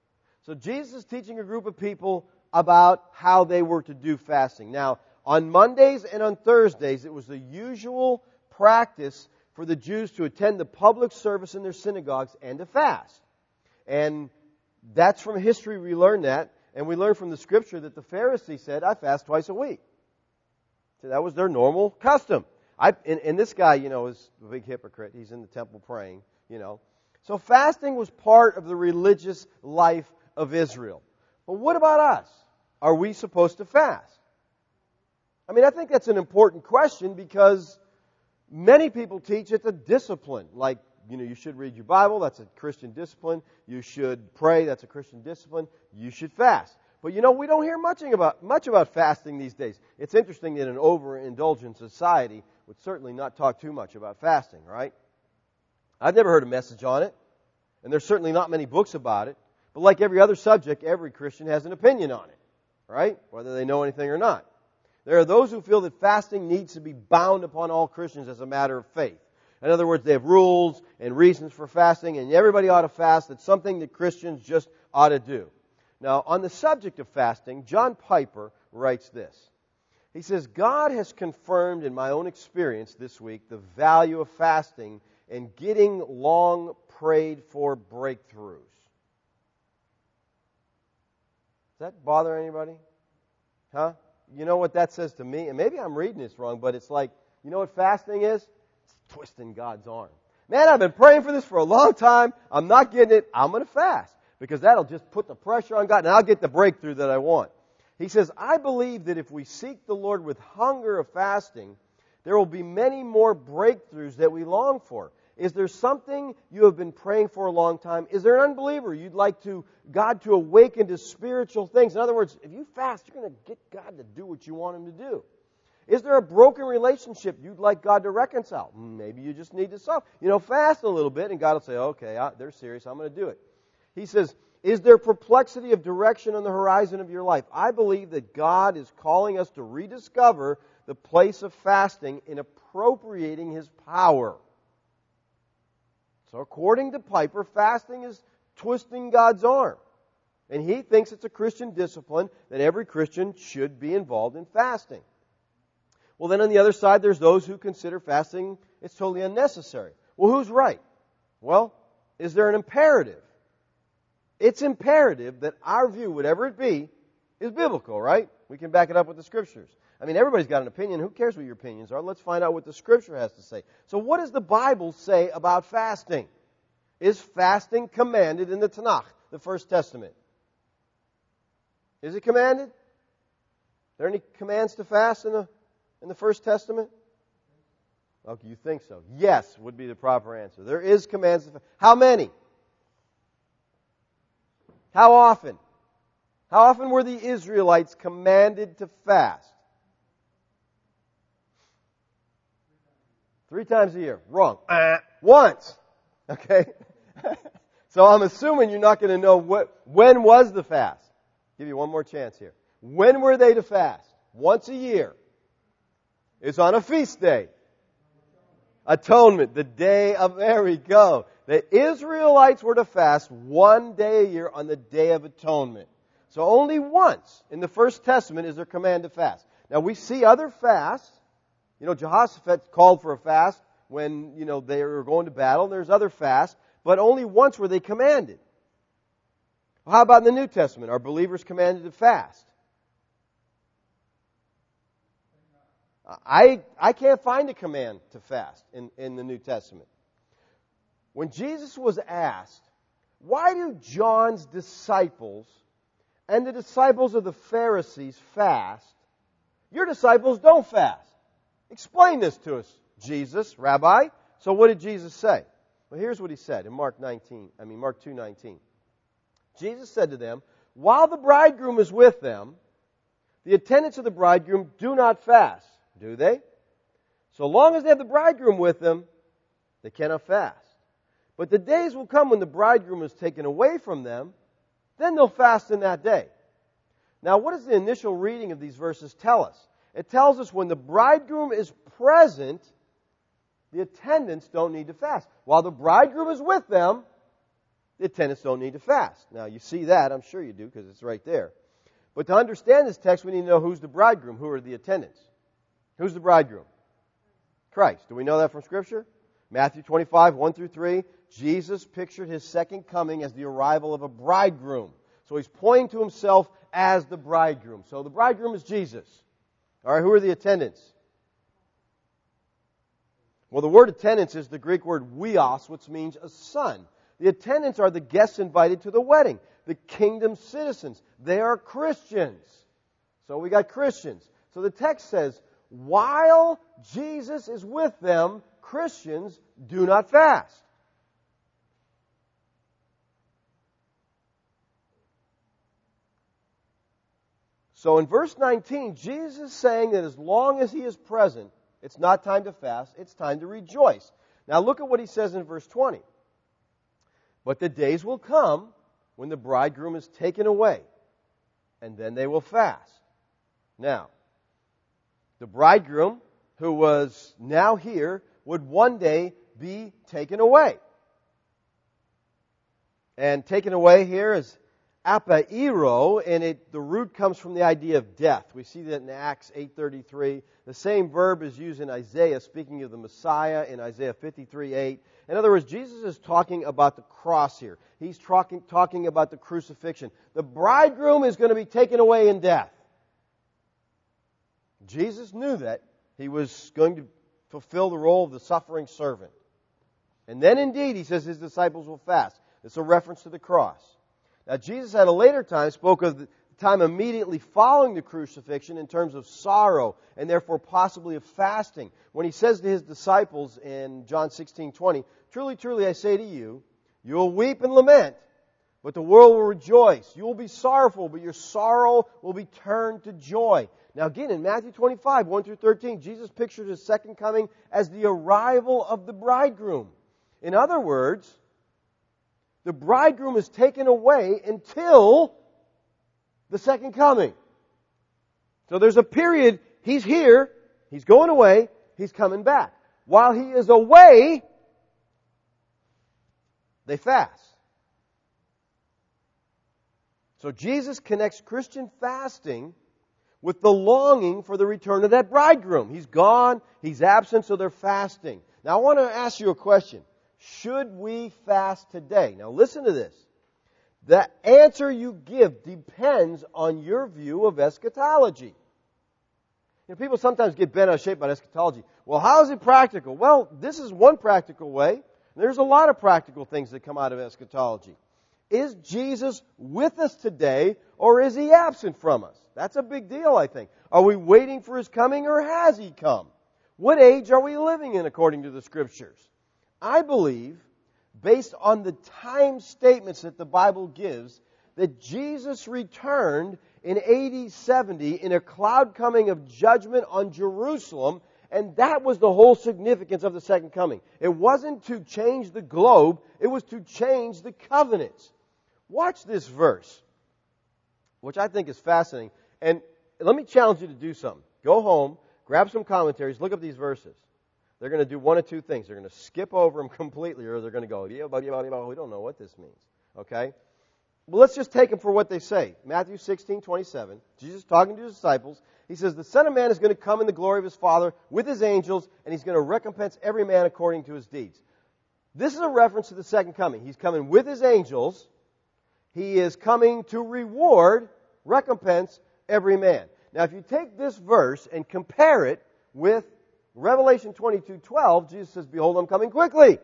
So Jesus is teaching a group of people about how they were to do fasting. Now, on Mondays and on Thursdays, it was the usual practice for the Jews to attend the public service in their synagogues and to fast. And that's from history we learn that. And we learn from the Scripture that the Pharisees said, I fast twice a week. So that was their normal custom. And this guy, is a big hypocrite. He's in the temple praying, So fasting was part of the religious life of Israel. But what about us? Are we supposed to fast? I think that's an important question because many people teach it's a discipline. Like, you should read your Bible, that's a Christian discipline. You should pray, that's a Christian discipline. You should fast. But we don't hear much about fasting these days. It's interesting that an overindulgent society would certainly not talk too much about fasting, right? I've never heard a message on it, and there's certainly not many books about it. But like every other subject, every Christian has an opinion on it, right? Whether they know anything or not. There are those who feel that fasting needs to be bound upon all Christians as a matter of faith. In other words, they have rules and reasons for fasting, and everybody ought to fast. It's something that Christians just ought to do. Now, on the subject of fasting, John Piper writes this. He says, God has confirmed in my own experience this week the value of fasting and getting long prayed for breakthroughs. Does that bother anybody? Huh? You know what that says to me? And maybe I'm reading this wrong, but it's like, you know what fasting is? It's twisting God's arm. Man, I've been praying for this for a long time. I'm not getting it. I'm going to fast because that'll just put the pressure on God and I'll get the breakthrough that I want. He says, I believe that if we seek the Lord with hunger of fasting, there will be many more breakthroughs that we long for. Is there something you have been praying for a long time? Is there an unbeliever you'd like God to awaken to spiritual things? In other words, if you fast, you're going to get God to do what you want Him to do. Is there a broken relationship you'd like God to reconcile? Maybe you just need to fast a little bit, and God will say, okay, they're serious, I'm going to do it. He says, is there perplexity of direction on the horizon of your life? I believe that God is calling us to rediscover the place of fasting in appropriating His power. So according to Piper, fasting is twisting God's arm. And he thinks it's a Christian discipline that every Christian should be involved in fasting. Well, then on the other side, there's those who consider fasting it's totally unnecessary. Well, who's right? Well, is there an imperative? It's imperative that our view, whatever it be, is biblical, right? We can back it up with the Scriptures. Everybody's got an opinion. Who cares what your opinions are? Let's find out what the Scripture has to say. So what does the Bible say about fasting? Is fasting commanded in the Tanakh, the First Testament? Is it commanded? Are there any commands to fast in the First Testament? Okay, you think so. Yes would be the proper answer. There is commands to fast. How many? How often? How often were the Israelites commanded to fast? 3 times a year. Wrong. Once. Okay? So I'm assuming you're not going to know when was the fast. Give you one more chance here. When were they to fast? Once a year. It's on a feast day. Atonement. The day of, there we go. The Israelites were to fast one day a year on the Day of Atonement. So only once in the First Testament is there command to fast. Now we see other fasts. Jehoshaphat called for a fast when, they were going to battle. There's other fasts, but only once were they commanded. Well, how about in the New Testament? Are believers commanded to fast? I can't find a command to fast in the New Testament. When Jesus was asked, why do John's disciples and the disciples of the Pharisees fast? Your disciples don't fast. Explain this to us, Jesus, Rabbi. So what did Jesus say? Well, here's what He said in Mark 2:19. Jesus said to them, while the bridegroom is with them, the attendants of the bridegroom do not fast, do they? So long as they have the bridegroom with them, they cannot fast. But the days will come when the bridegroom is taken away from them, then they'll fast in that day. Now, what does the initial reading of these verses tell us? It tells us when the bridegroom is present, the attendants don't need to fast. While the bridegroom is with them, The attendants don't need to fast. Now, you see that. I'm sure you do because it's right there. But to understand this text, we need to know who's the bridegroom. Who are the attendants? Who's the bridegroom? Christ. Do we know that from Scripture? Matthew 25, 1 through 3. Jesus pictured His second coming as the arrival of a bridegroom. So He's pointing to Himself as the bridegroom. So the bridegroom is Jesus. All right, who are the attendants? Well, the word attendants is the Greek word huios, which means a son. The attendants are the guests invited to the wedding, the kingdom citizens. They are Christians. So we got Christians. So the text says, while Jesus is with them, Christians do not fast. So in verse 19, Jesus is saying that as long as He is present, it's not time to fast, it's time to rejoice. Now look at what He says in verse 20. But the days will come when the bridegroom is taken away, and then they will fast. Now, the bridegroom, who was now here, would one day be taken away. And taken away here is apairo, and the root comes from the idea of death. We see that in Acts 8:33. The same verb is used in Isaiah, speaking of the Messiah in Isaiah 53:8. In other words, Jesus is talking about the cross here. He's talking about the crucifixion. The bridegroom is going to be taken away in death. Jesus knew that. He was going to fulfill the role of the suffering servant. And then indeed, He says His disciples will fast. It's a reference to the cross. Now, Jesus at a later time spoke of the time immediately following the crucifixion in terms of sorrow and therefore possibly of fasting. When He says to His disciples in John 16:20, "Truly, truly, I say to you, you will weep and lament, but the world will rejoice. You will be sorrowful, but your sorrow will be turned to joy." Now again, in Matthew 25, 1 through 13, Jesus pictured His second coming as the arrival of the bridegroom. In other words, the bridegroom is taken away until the second coming. So there's a period, He's here, He's going away, He's coming back. While He is away, they fast. So Jesus connects Christian fasting with the longing for the return of that bridegroom. He's gone, He's absent, so they're fasting. Now I want to ask you a question. Should we fast today? Now listen to this. The answer you give depends on your view of eschatology. You know, people sometimes get bent out of shape about eschatology. Well, how is it practical? Well, this is one practical way. There's a lot of practical things that come out of eschatology. Is Jesus with us today, or is He absent from us? That's a big deal, I think. Are we waiting for His coming, or has He come? What age are we living in according to the Scriptures? I believe, based on the time statements that the Bible gives, that Jesus returned in AD 70 in a cloud coming of judgment on Jerusalem, and that was the whole significance of the second coming. It wasn't to change the globe, it was to change the covenants. Watch this verse, which I think is fascinating. And let me challenge you to do something. Go home, grab some commentaries, look up these verses. They're going to do one of two things. They're going to skip over them completely, or they're going to go, we don't know what this means. Okay? Well, let's just take them for what they say. Matthew 16:27, Jesus talking to His disciples. He says, the Son of Man is going to come in the glory of His Father with His angels, and He's going to recompense every man according to his deeds. This is a reference to the second coming. He's coming with His angels. He is coming to reward, recompense every man. Now, if you take this verse and compare it with Revelation 22:12, Jesus says, behold, I'm coming quickly.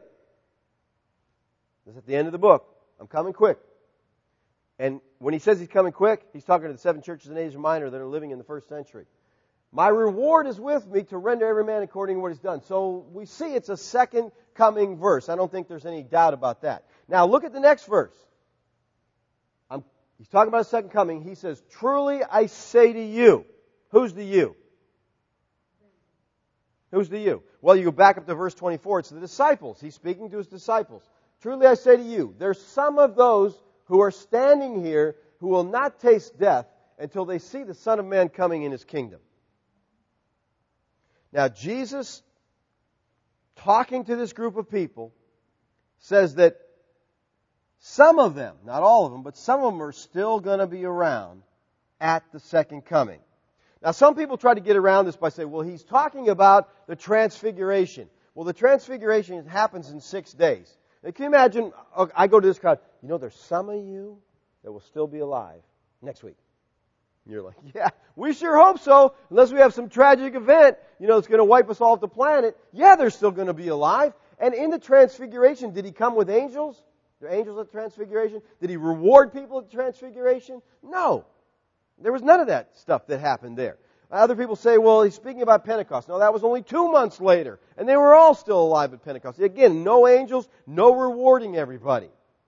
This is at the end of the book. I'm coming quick. And when He says He's coming quick, He's talking to the 7 churches in Asia Minor that are living in the first century. My reward is with me to render every man according to what he's done. So we see it's a second coming verse. I don't think there's any doubt about that. Now look at the next verse. He's talking about a second coming. He says, truly I say to you. Who's the you? Who's the you? Well, you go back up to verse 24. It's the disciples. He's speaking to His disciples. Truly I say to you, there's some of those who are standing here who will not taste death until they see the Son of Man coming in His kingdom. Now, Jesus, talking to this group of people, says that some of them, not all of them, but some of them are still going to be around at the second coming. Now, some people try to get around this by saying, well, he's talking about the transfiguration. Well, the transfiguration happens in 6 days. Now, can you imagine, I go to this crowd, there's some of you that will still be alive next week. And you're like, yeah, we sure hope so, unless we have some tragic event, it's going to wipe us off the planet. Yeah, they're still going to be alive. And in the transfiguration, did he come with angels? There are angels at the transfiguration? Did he reward people at the transfiguration? No. There was none of that stuff that happened there. Other people say, well, he's speaking about Pentecost. No, that was only 2 months later. And they were all still alive at Pentecost. Again, no angels, no rewarding everybody.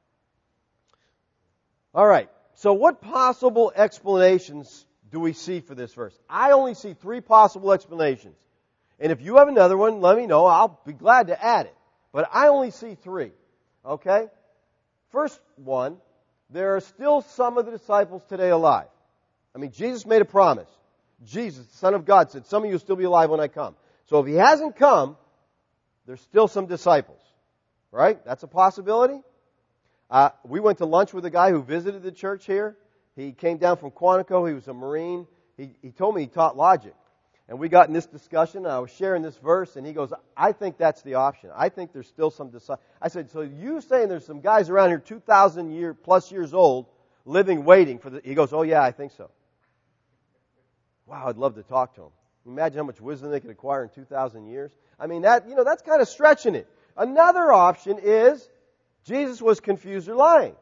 All right. So what possible explanations do we see for this verse? I only see 3 possible explanations. And if you have another one, let me know. I'll be glad to add it. But I only see 3. Okay? First one, there are still some of the disciples today alive. Jesus made a promise. Jesus, the Son of God, said, some of you will still be alive when I come. So if he hasn't come, there's still some disciples. Right? That's a possibility. We went to lunch with a guy who visited the church here. He came down from Quantico. He was a Marine. He told me he taught logic. And we got in this discussion, and I was sharing this verse, and he goes, I think that's the option. I think there's still some disciples. I said, so you saying there's some guys around here 2,000 plus years old, living, waiting for the... He goes, oh yeah, I think so. Wow, I'd love to talk to him. Imagine how much wisdom they could acquire in 2,000 years. That's kind of stretching it. Another option is Jesus was confused or lying.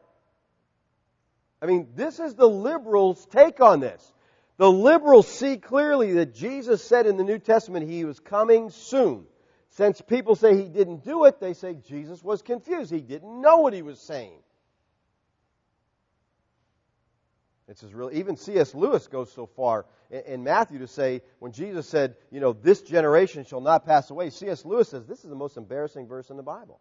This is the liberals' take on this. The liberals see clearly that Jesus said in the New Testament he was coming soon. Since people say he didn't do it, they say Jesus was confused. He didn't know what he was saying. Even C.S. Lewis goes so far in Matthew to say, when Jesus said, this generation shall not pass away, C.S. Lewis says this is the most embarrassing verse in the Bible.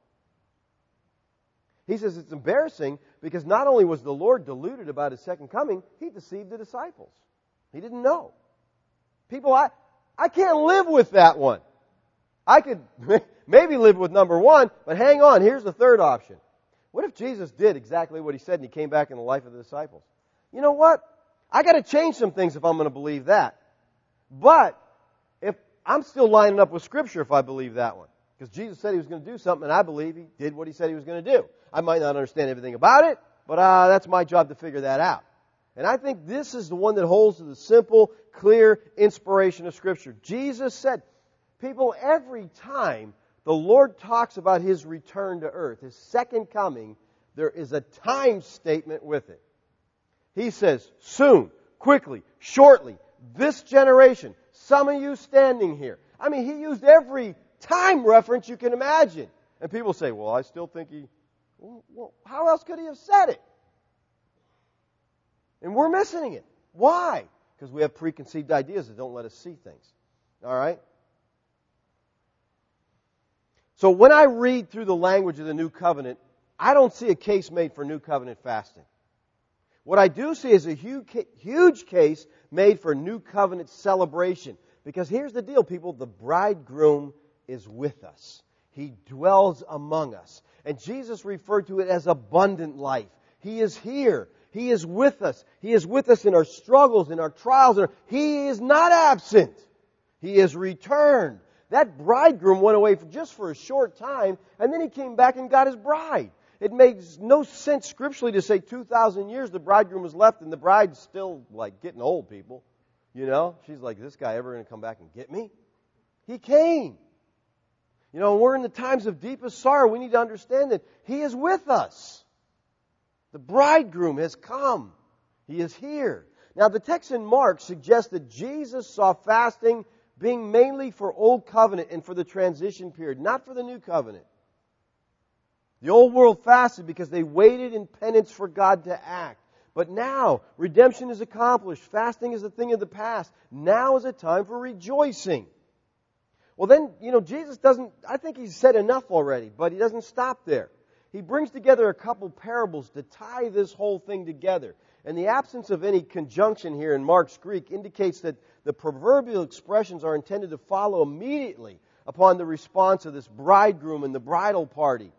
He says it's embarrassing because not only was the Lord deluded about his second coming, he deceived the disciples. He didn't know. People, I can't live with that one. I could maybe live with number 1, but hang on, here's the third option. What if Jesus did exactly what he said and he came back in the life of the disciples? You know what? I got to change some things if I'm going to believe that. But if I'm still lining up with Scripture if I believe that one. Because Jesus said he was going to do something, and I believe he did what he said he was going to do. I might not understand everything about it, but that's my job to figure that out. And I think this is the one that holds to the simple, clear inspiration of Scripture. Jesus said, people, every time the Lord talks about his return to earth, his second coming, there is a time statement with it. He says, soon, quickly, shortly, this generation, some of you standing here. He used every time reference you can imagine. And people say, well, I still think how else could he have said it? And we're missing it. Why? Because we have preconceived ideas that don't let us see things. All right? So when I read through the language of the New Covenant, I don't see a case made for New Covenant fasting. What I do see is a huge case made for New Covenant celebration. Because here's the deal, people. The bridegroom is with us. He dwells among us. And Jesus referred to it as abundant life. He is here. He is with us. He is with us in our struggles, in our trials. He is not absent. He is returned. That bridegroom went away just for a short time, and then he came back and got his bride. It makes no sense scripturally to say 2,000 years the bridegroom was left and the bride's still getting old, people. She's like, is this guy ever going to come back and get me? He came. We're in the times of deepest sorrow. We need to understand that He is with us. The bridegroom has come. He is here. Now, the text in Mark suggests that Jesus saw fasting being mainly for Old Covenant and for the transition period, not for the New Covenant. The old world fasted because they waited in penance for God to act. But now, redemption is accomplished. Fasting is a thing of the past. Now is a time for rejoicing. Well then, Jesus doesn't, I think He's said enough already, but He doesn't stop there. He brings together a couple parables to tie this whole thing together. And the absence of any conjunction here in Mark's Greek indicates that the proverbial expressions are intended to follow immediately upon the response of this bridegroom and the bridal party.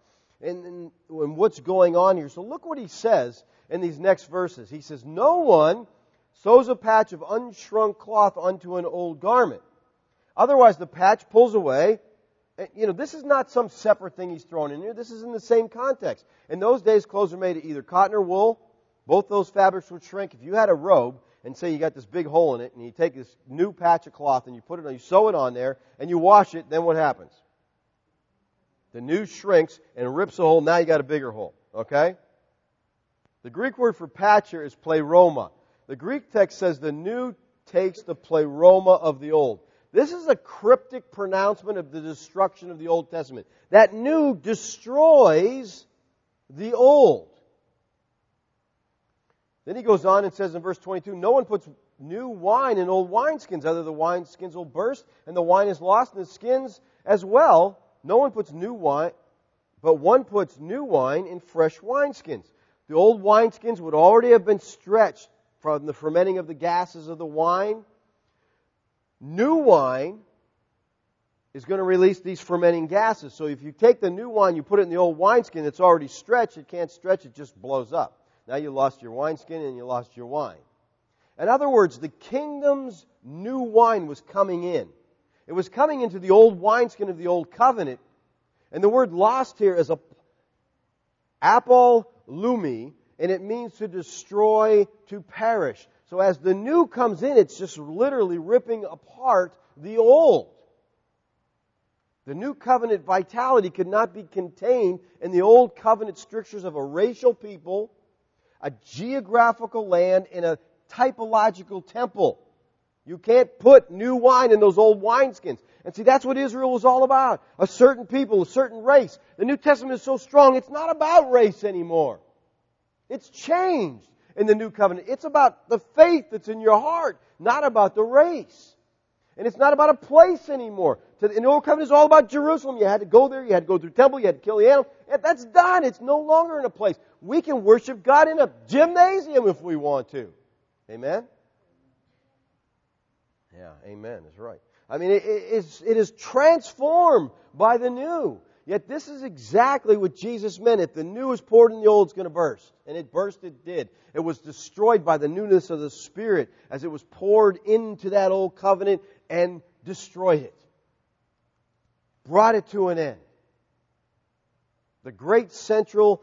and what's going on here. So look what he says in these next verses. He says, no one sews a patch of unshrunk cloth onto an old garment. Otherwise the patch pulls away. This is not some separate thing he's thrown in here. This is in the same context. In those days, clothes were made of either cotton or wool. Both those fabrics would shrink. If you had a robe, and say you got this big hole in it, and you take this new patch of cloth and you put it on, you sew it on there, and you wash it, then what happens? The new shrinks and rips a hole. Now you got a bigger hole. Okay? The Greek word for patch here is pleroma. The Greek text says the new takes the pleroma of the old. This is a cryptic pronouncement of the destruction of the Old Testament. That new destroys the old. Then he goes on and says in verse 22, no one puts new wine in old wineskins, other the wineskins will burst, and the wine is lost in the skins as well. No one puts new wine, but one puts new wine in fresh wineskins. The old wineskins would already have been stretched from the fermenting of the gases of the wine. New wine is going to release these fermenting gases. So if you take the new wine, you put it in the old wineskin, it's already stretched. It can't stretch, it just blows up. Now you lost your wineskin and you lost your wine. In other words, the kingdom's new wine was coming in. It was coming into the old wineskin of the old covenant. And the word lost here is apolumi, and it means to destroy, to perish. So as the new comes in, it's just literally ripping apart the old. The new covenant vitality could not be contained in the old covenant strictures of a racial people, a geographical land, and a typological temple. You can't put new wine in those old wineskins. And see, that's what Israel was all about. A certain people, a certain race. The New Testament is so strong, it's not about race anymore. It's changed in the New Covenant. It's about the faith that's in your heart, not about the race. And it's not about a place anymore. In the Old Covenant, it's all about Jerusalem. You had to go there, you had to go through the temple, you had to kill the animal. That's done. It's no longer in a place. We can worship God in a gymnasium if we want to. Amen? Yeah, amen is right. I mean, it is transformed by the new. Yet this is exactly what Jesus meant. If the new is poured in the old, it's going to burst. And it burst, it did. It was destroyed by the newness of the Spirit as it was poured into that old covenant and destroyed it. Brought it to an end. The great central,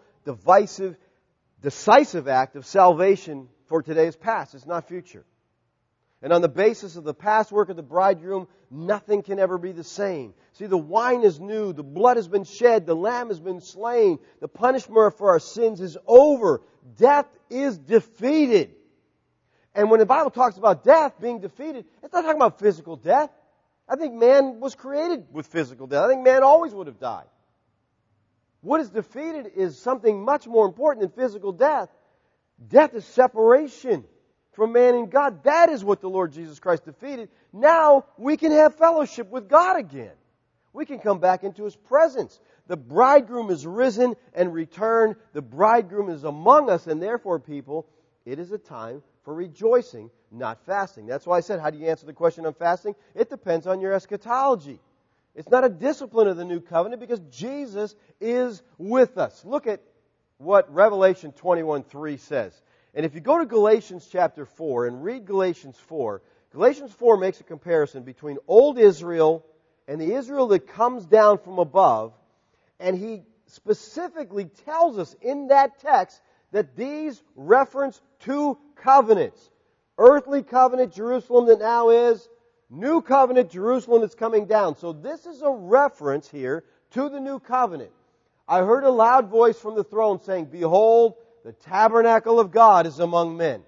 decisive act of salvation for today is past. It's not future. And on the basis of the past work of the bridegroom, nothing can ever be the same. See, the wine is new, the blood has been shed, the lamb has been slain, the punishment for our sins is over. Death is defeated. And when the Bible talks about death being defeated, it's not talking about physical death. I think man was created with physical death. I think man always would have died. What is defeated is something much more important than physical death. Death is separation from man and God. That is what the Lord Jesus Christ defeated. Now we can have fellowship with God again. We can come back into His presence. The bridegroom is risen and returned. The bridegroom is among us, and therefore, people, it is a time for rejoicing, not fasting. That's why I said, how do you answer the question on fasting? It depends on your eschatology. It's not a discipline of the new covenant because Jesus is with us. Look at what Revelation 21:3 says. And if you go to Galatians chapter 4 and read Galatians 4 makes a comparison between old Israel and the Israel that comes down from above. And he specifically tells us in that text that these reference two covenants. Earthly covenant, Jerusalem that now is. New covenant, Jerusalem that's coming down. So this is a reference here to the new covenant. I heard a loud voice from the throne saying, "Behold, the tabernacle of God is among men."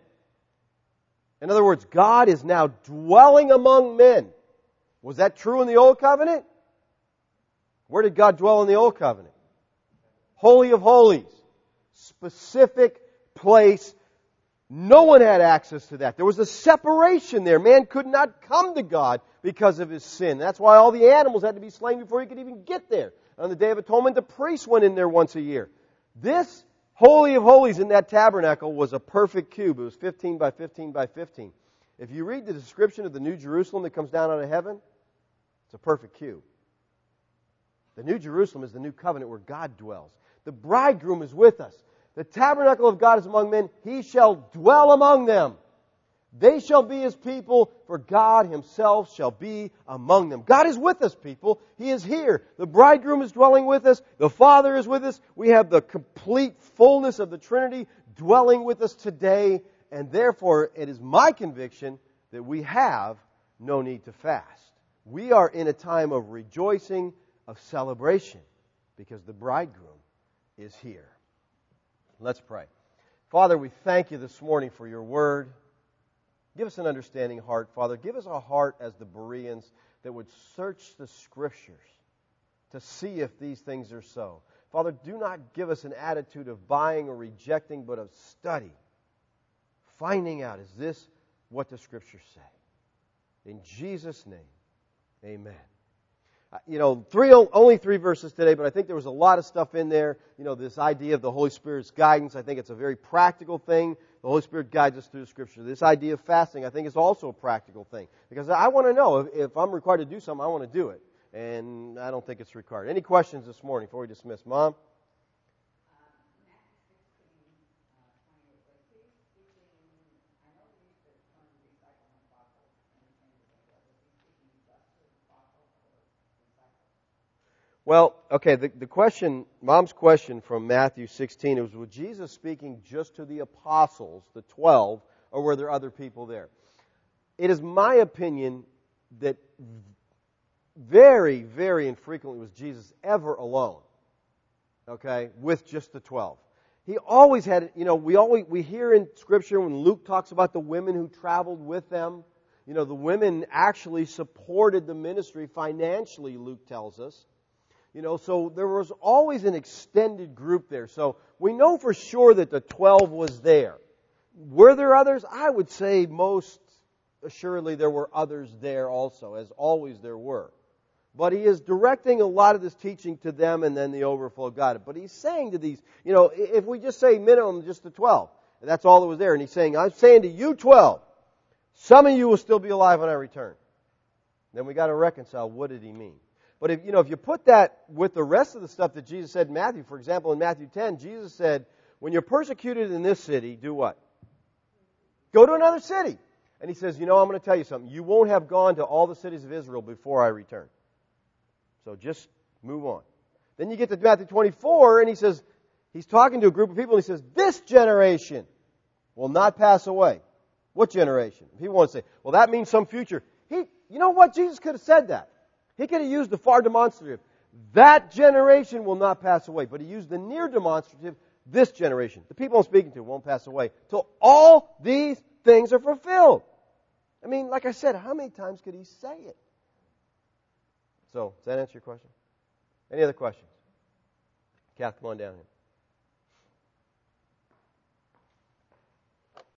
In other words, God is now dwelling among men. Was that true in the Old Covenant? Where did God dwell in the Old Covenant? Holy of Holies. Specific place. No one had access to that. There was a separation there. Man could not come to God because of his sin. That's why all the animals had to be slain before he could even get there. On the Day of Atonement, the priests went in there once a year. This Holy of Holies in that tabernacle was a perfect cube. It was 15 by 15 by 15. If you read the description of the New Jerusalem that comes down out of heaven, it's a perfect cube. The New Jerusalem is the new covenant where God dwells. The bridegroom is with us. The tabernacle of God is among men. He shall dwell among them. They shall be His people, for God Himself shall be among them. God is with us, people. He is here. The bridegroom is dwelling with us. The Father is with us. We have the complete fullness of the Trinity dwelling with us today. And therefore, it is my conviction that we have no need to fast. We are in a time of rejoicing, of celebration, because the bridegroom is here. Let's pray. Father, we thank You this morning for Your word. Give us an understanding heart, Father. Give us a heart as the Bereans that would search the Scriptures to see if these things are so. Father, do not give us an attitude of buying or rejecting, but of study. Finding out, is this what the Scriptures say? In Jesus' name, amen. Only 3 verses today, but I think there was a lot of stuff in there. This idea of the Holy Spirit's guidance, I think it's a very practical thing. The Holy Spirit guides us through the Scripture. This idea of fasting, I think, is also a practical thing. Because I want to know, if I'm required to do something, I want to do it. And I don't think it's required. Any questions this morning before we dismiss? Mom? Well, okay, the question, Mom's question from Matthew 16, was Jesus speaking just to the apostles, the 12, or were there other people there? It is my opinion that very, very infrequently was Jesus ever alone, okay, with just the 12. He always had, we hear in Scripture when Luke talks about the women who traveled with them, the women actually supported the ministry financially, Luke tells us. So there was always an extended group there. So we know for sure that the 12 was there. Were there others? I would say most assuredly there were others there also, as always there were. But He is directing a lot of this teaching to them, and then the overflow got it. But He's saying to these, if we just say minimum just the 12, and that's all that was there, and He's saying, I'm saying to you 12, some of you will still be alive when I return. Then we got to reconcile, what did He mean? But if you put that with the rest of the stuff that Jesus said in Matthew, for example, in Matthew 10, Jesus said, when you're persecuted in this city, do what? Go to another city. And He says, I'm going to tell you something. You won't have gone to all the cities of Israel before I return. So just move on. Then you get to Matthew 24, and He says, He's talking to a group of people, and He says, this generation will not pass away. What generation? People want to say, well, that means some future. You know what? Jesus could have said that. He could have used the far demonstrative. That generation will not pass away. But He used the near demonstrative, this generation. The people I'm speaking to won't pass away till all these things are fulfilled. I mean, like I said, how many times could He say it? So, does that answer your question? Any other questions? Kath, come on down here.